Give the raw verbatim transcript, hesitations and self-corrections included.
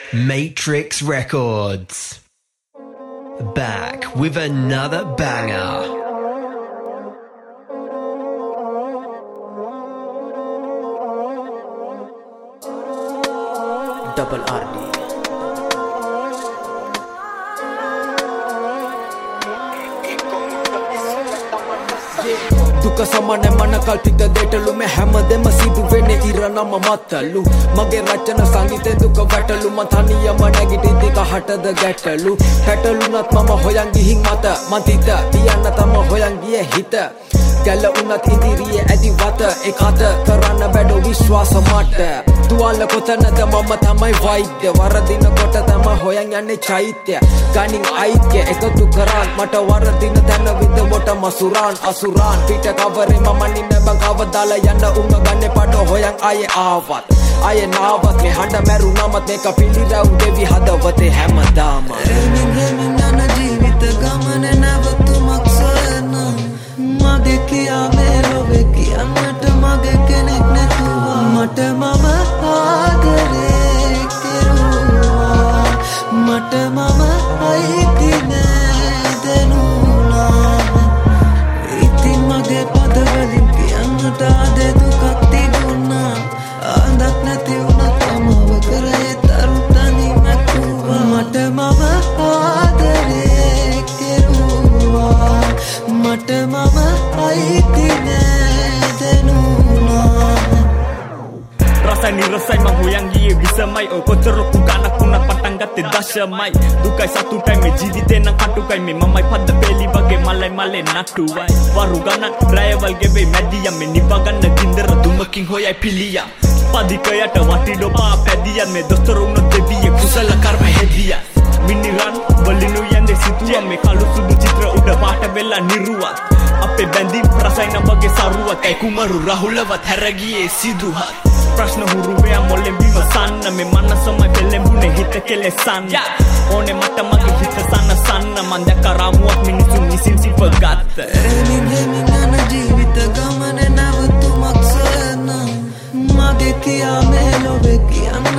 Matrix Records. Back with another banger. Double R D. දුක සමන මන කල්පිත දෙටලු මේ හැමදෙම සිදු වෙන්නේ ඉරණම මතලු මගේ රචන සංගීතේ දුක වැටලු මං තනියම නැගිටිති කහටද ගැටලු පැටලුනත් මම හොයන් ගිහින් මත මන්තිත තියන්න තම හොයන් ගියේ හිත ගැල උනත් ඉදිරියේ ඇති වත එකත කරන්න බැඩ විශ්වාස මට තුවාල කොතනද මම තමයි වෛද්‍ය වරදින කොට තම හොයන් යන්නේ චෛත්‍ය ගනින් අයිත්‍ය එකතු කරන් මට වරදින තැන විඳ මසුරාන් අසුරාන් පිට කවරේ මම නින්න බං කවදාලා යන්න උඹ ගන්නේ පඩ හොයන් ආයේ ආවත් ආයේ නාවත් මේ හඬ මැරුණමත් මේක පිළිරව් දෙවි හදවතේ හැමදාම රෙමින් රෙමින් යන ජීවිත ගමන නැවතුමක් සොයන මගේ කියා මේ ලොවේ කියන්නට මගේ කෙනෙක් නැතුවා මට මම ආදරේ කෙරුවා මට මම අයිති නෑ දෙනුනා ඉතින් මගේ පදවලින් කියන්නට ආද දුකක් තිබුණා ආන්දක් නැති වුණත් අමව කරේ තරුතනි මැකුවා මට මම ආදරේ කෙරුවා මට මම අයිති නෑ දෙනුනා Rasai ni rasai mah hoyang giye visamai oh kotor kukana kuna patang gatte dashamai dukai satu time me jidite nan katukai me mamai padda peli wage malai male nattuwai waru gana driver gebe mediya me nibaganna gindera dumakin hoyai piliya padikayata watido pa pediya me dostor unno deviye kusala karma hediya miniran balinu yande situwa me kalu sudu chitra uda paata vella niruwa appe bandi prasayna wage saruwa kai kumaru rahulawa tharagiye siduhat ප්‍රශ්න හුරු වෙයා මොලෙන් විමසන්න මේ මනසමයි පෙළඹුනේ හිත කෙලෙසන්න ඕනේ මට මගේ හිත සන්න සන්න මන් දැක රාමුවක් මිනිසුන් විසින් සිපගත්ත රෙමින් රෙමින් යන ජීවිත ගමන නැවතුමක් සොයන මගේ කියා මේ ලොවේ කියන්න